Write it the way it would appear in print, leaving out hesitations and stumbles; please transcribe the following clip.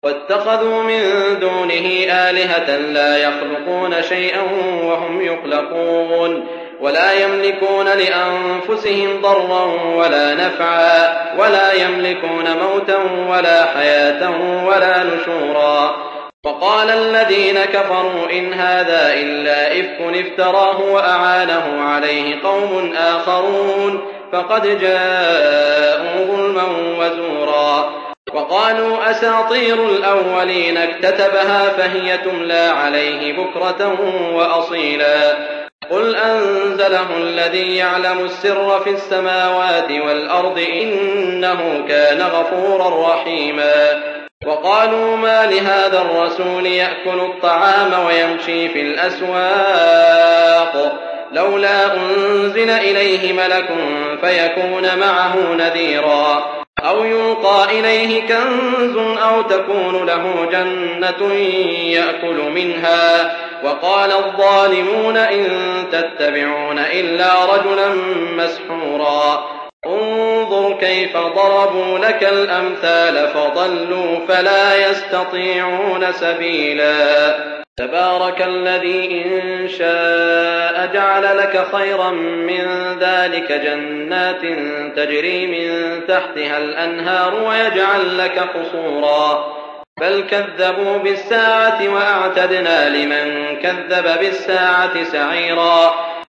واتخذوا من دونه آلهة لا يخلقون شيئا وهم يخلقون ولا يملكون لأنفسهم ضرا ولا نفعا ولا يملكون موتا ولا حياة ولا نشورا. وقال الذين كفروا إن هذا إلا إفك افتراه وأعانه عليه قوم آخرون فقد جاءوا ظلما وزورا. وقالوا أساطير الأولين اكتتبها فهي تملى عليه بكرة وأصيلا. قل أنزله الذي يعلم السر في السماوات والأرض إنه كان غفورا رحيما. وقالوا ما لهذا الرسول يأكل الطعام ويمشي في الأسواق لولا أنزل إليه ملك فيكون معه نذيرا أو يلقى إليه كنز أو تكون له جنة يأكل منها. وقال الظالمون إن تتبعون إلا رجلا مسحورا. انظر كيف ضربوا لك الأمثال فضلوا فلا يستطيعون سبيلا. تبارك الذي إن شاء جعل لك خيرا من ذلك جنات تجري من تحتها الأنهار ويجعل لك قصورا. بل كذبوا بالساعة وأعتدنا لمن كذب بالساعة سعيرا.